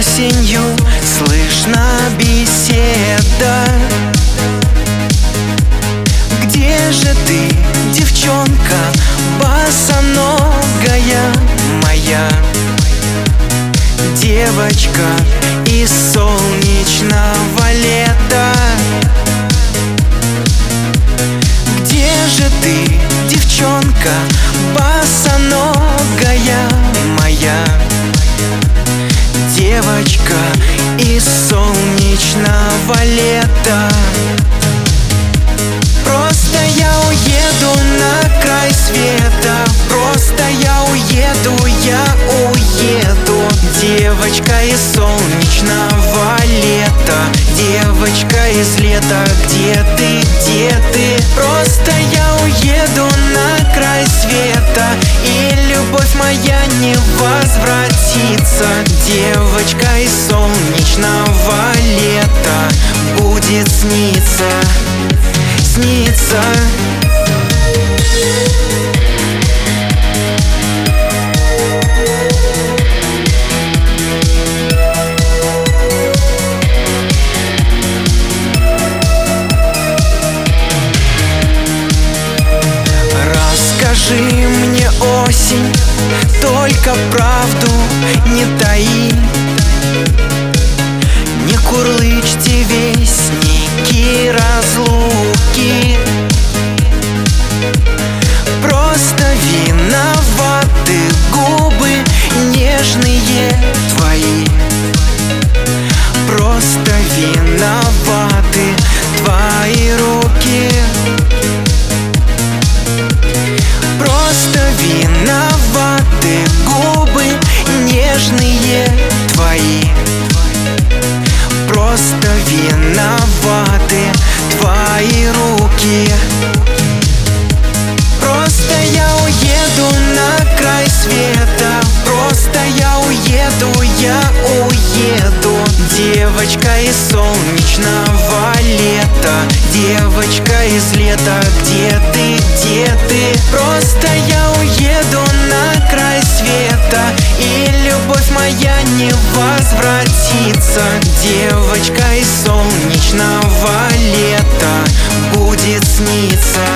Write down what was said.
осенью слышна беседа. Где же ты, девчонка, босоногая моя? Девочка из солнечного лета. Где же ты, девчонка, босоногая моя? Девочка из солнечного лета. Просто я уеду на край света. Просто я уеду. Девочка из солнечного лета. Девочка из лета. Где ты, где ты? Просто я уеду на край света, и любовь моя не возвратится. Девочка из солнечного лета будет сниться, сниться. Скажи мне, осень, только правду не таи. Не курлычьте вестники разлуки. Просто виноваты губы нежные твои. Просто виноваты твои руки. Виноваты губы нежные твои. Просто виноваты твои руки. Просто я уеду на край света. Просто я уеду. Девочка из солнечного лета. Девочка из лета. Где ты, где ты? Просто я уеду на край света, и любовь моя не возвратится. Девочка из солнечного лета будет сниться.